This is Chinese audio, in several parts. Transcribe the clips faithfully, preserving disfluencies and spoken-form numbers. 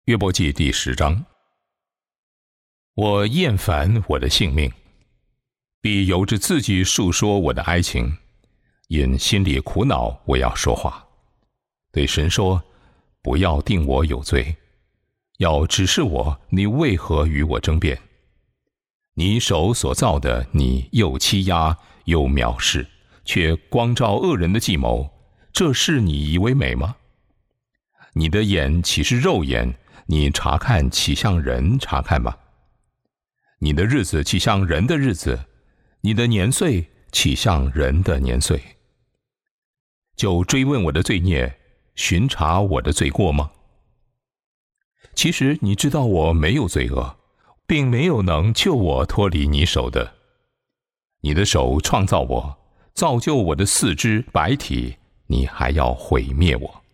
约伯记第十章。我厌烦我的性命，必由着自己述说我的哀情，因心里苦恼，我要说话，对神说：不要定我有罪，要指示我你为何与我争辩。你手所造的，你又欺压又藐视，却光照恶人的计谋，这事你以为美吗？你的眼岂是肉眼？你查看岂像人查看吗？你的日子岂像人的日子？你的年岁岂像人的年岁？就追问我的罪孽，巡查我的罪过吗？其实你知道我没有罪恶，并没有能救我脱离你手的。你的手创造我，造就我的四肢百体，你还要毁灭我。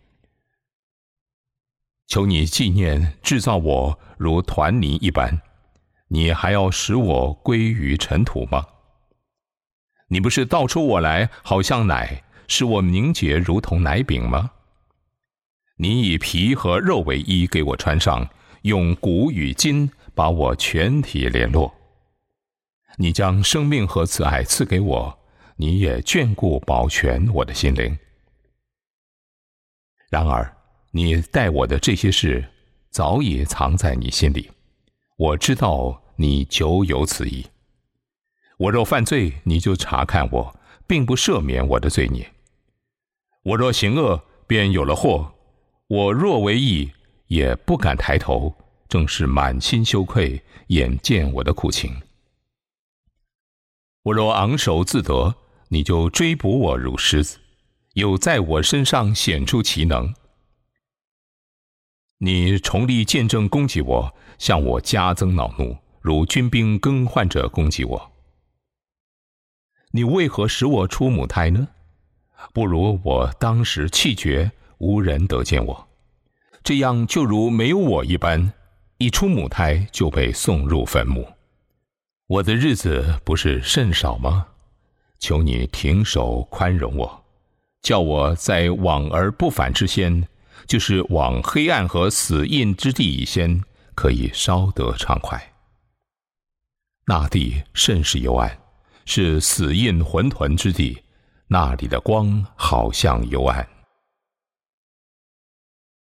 求你纪念制造我如团泥一般，你还要使我归于尘土吗？你不是倒出我来好像奶，使我凝结如同奶饼吗？你以皮和肉为衣给我穿上，用骨与筋把我全体联络。你将生命和慈爱赐给我，你也眷顾保全我的心灵。然而你待我的这些事早已藏在你心里，我知道你久有此意。我若犯罪，你就查看我，并不赦免我的罪孽。我若行恶，便有了祸；我若为义，也不敢抬头，正是满心羞愧，眼见我的苦情。我若昂首自得，你就追捕我如狮子，又在我身上显出奇能。你重力见证攻击我，向我加增恼怒，如军兵更换着攻击我。你为何使我出母胎呢？不如我当时气绝，无人得见我，这样就如没有我一般，一出母胎就被送入坟墓。我的日子不是甚少吗？求你停手宽容我，叫我在往而不返之先，就是往黑暗和死荫之地以先，可以稍得畅快。那地甚是幽暗，是死荫混沌之地，那里的光好像幽暗。